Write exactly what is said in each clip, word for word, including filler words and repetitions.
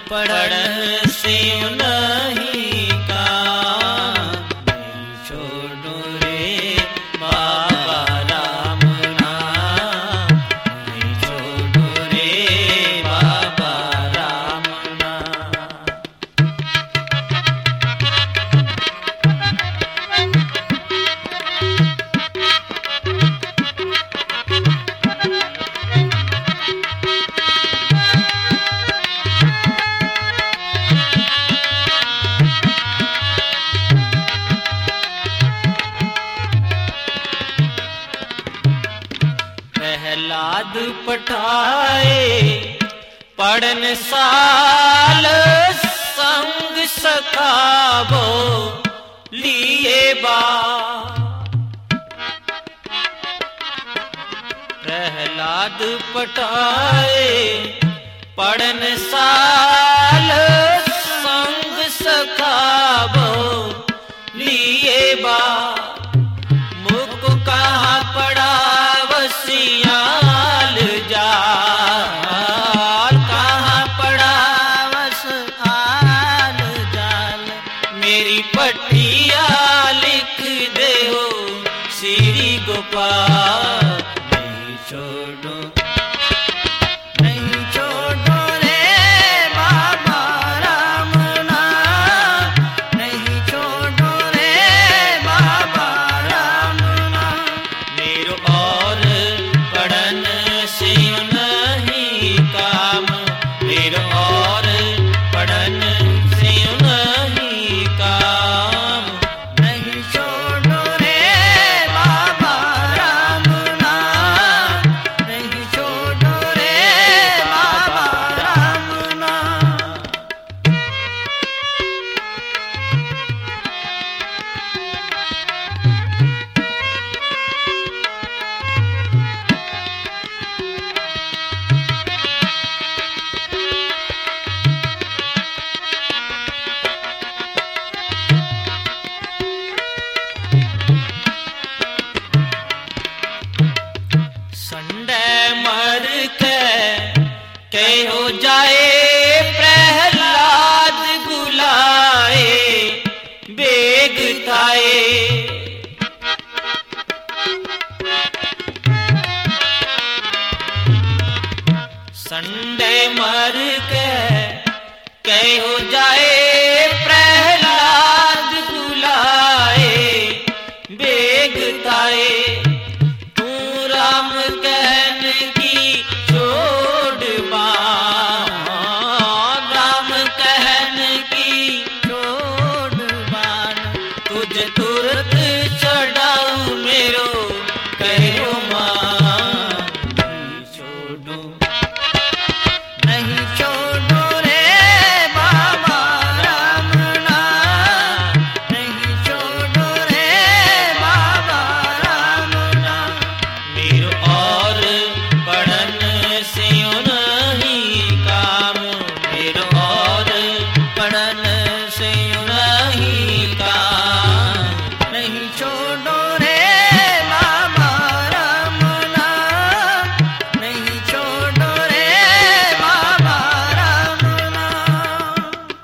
पढ़न से नहीं काम, नहीं छोड़ो रे बाबा राम नाम, नहीं छोड़ो रे बाबा राम नाम। प्रहलाद पठाए पढ़न साल, संग सखावो लिए बा। प्रहलाद पठाए पढ़न साल, संग सखावो लिए बा। मुख कहाँ पड़ा वसियाल जाल, कहाँ पड़ा वसियाल जाल। मेरी पट्टिया लिख दे हो श्री गोपाल, नहीं छोड़ो नहीं छोड़ो रे बाबा राम नाम, नहीं छोड़ो रे बाबा राम नाम। मेरो और पढ़न से नहीं काम, मेरो और पढ़न से नहीं काम, नहीं छोड़ो रे बाबा राम नाम, नहीं छोड़ो रे बाबा राम नाम। संडे मर के कहो जाए, प्रहलाद बुलाए बेग थाए। संडे मर के कहो जाए, प्रहलाद बुलाए बेग थाए। तू राम कहन की छोड़ बाण, राम कहन की छोड़ बाण। तुझे तुरंत चढ़ाऊं मेरो कहो मान, नहीं छोड़ो नहीं छोड़ो रे बाबा राम नाम, नहीं छोड़ो रे बाबा राम नाम। मेरो और पढ़न से नहीं काम, मेरो और पढ़न से नहीं काम, नहीं छोड़ो रे बाबा राम नाम, नहीं छोड़ो रे बाबा राम नाम।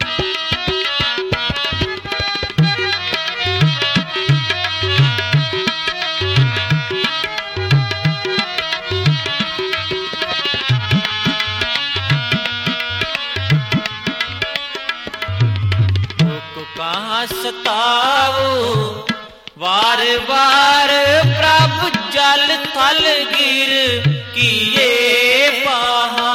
को कहाँ सताओ वार वार, प्रभु जल थल गिर किए पहा।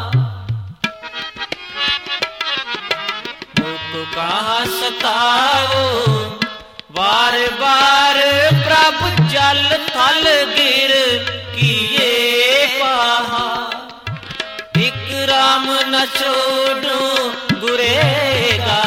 को कहाँ सताओ वार वार, प्रभु जल थल गिर किए पहा। एक राम न छोड़ो गुरेगा,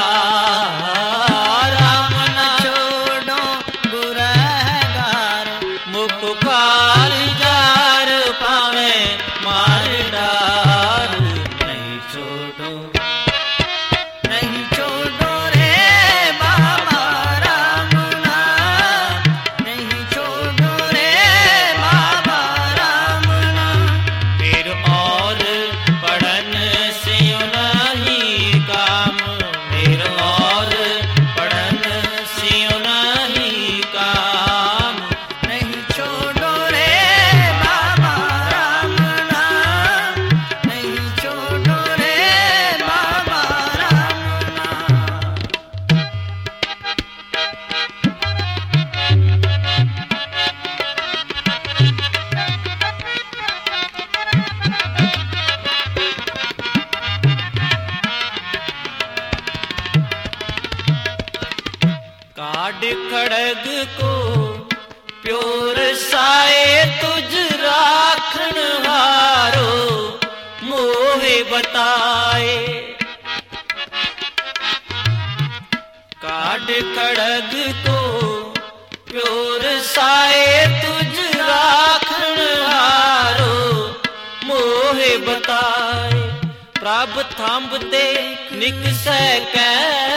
राम न छोड़ो गुरेगार। मुख काल जार पावे मार डार, नहीं छोड़ो नहीं छोड़ो रे बाबा राम नाम, नहीं छोड़ो रे बाबा राम नाम। फिर और पढ़न से नहीं खड़ग को प्योर साए तुझ राखण हारो मोहे बताए। काढ़ खड़ग को प्योर साए तुझ राखण हारो मोहे बताए। प्रभ थंब ते निकसै कै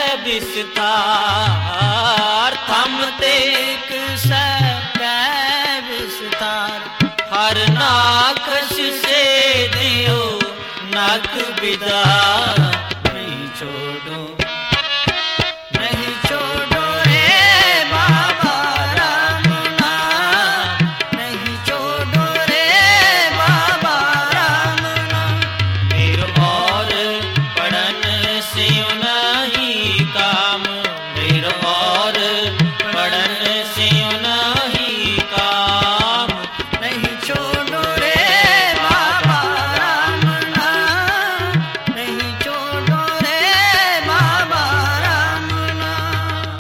विस्तार, थंब ते निकसै कै विस्तार। हर नाखश से दियो नख विदा, नहीं छोड़ो नहीं छोड़ो रे बाबा राम नाम, नहीं छोड़ो रे बाबा राम नाम। फिर और पढ़न से नहीं काम, फिर और पढ़न से नहीं काम। नहीं छोड़ो रे बाबा राम नाम, नहीं छोड़ो रे बाबा राम नाम।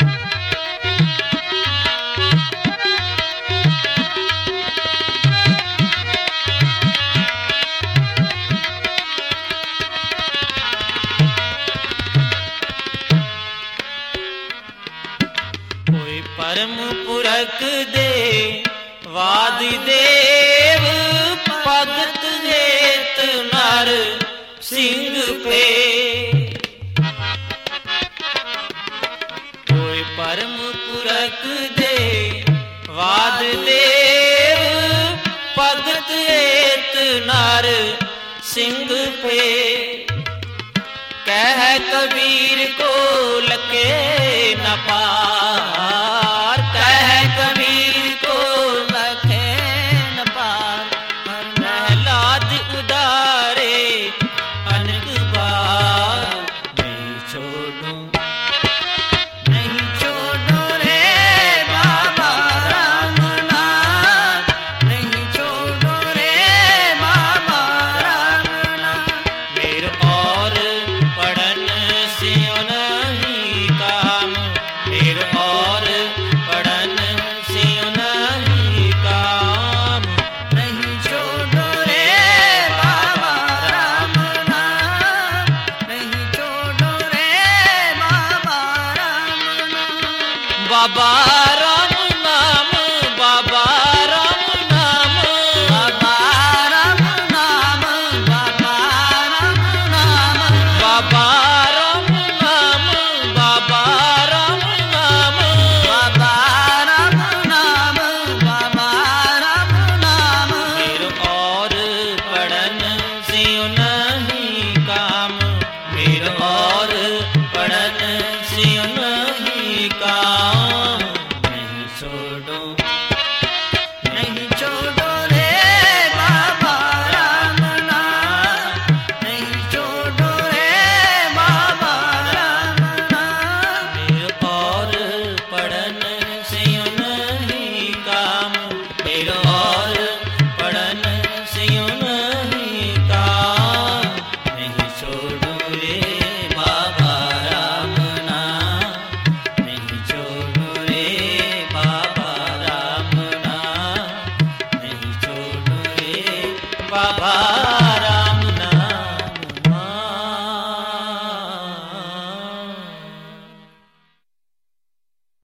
कोई परम पुरख दे वादि देव, भगत हेत नर सिंह पे। कोई परम पुरख दे वाद देव, भगत हेत नर सिंह पे। कह कबीर को लके न पार, कह कबीर को लके न पार। प्रहलाद उदारे अनक बार, नहीं छोड़ो नहीं छोड़ो रे बाबा राम नाम, नहीं छोड़ो रे बाबा राम नाम। मेर और पढ़न से नहीं काम, फिर और पढ़न से नहीं काम। नहीं छोड़ो रे बाबा राम नाम, नहीं छोड़ो रे बाबा राम नाम। बाबा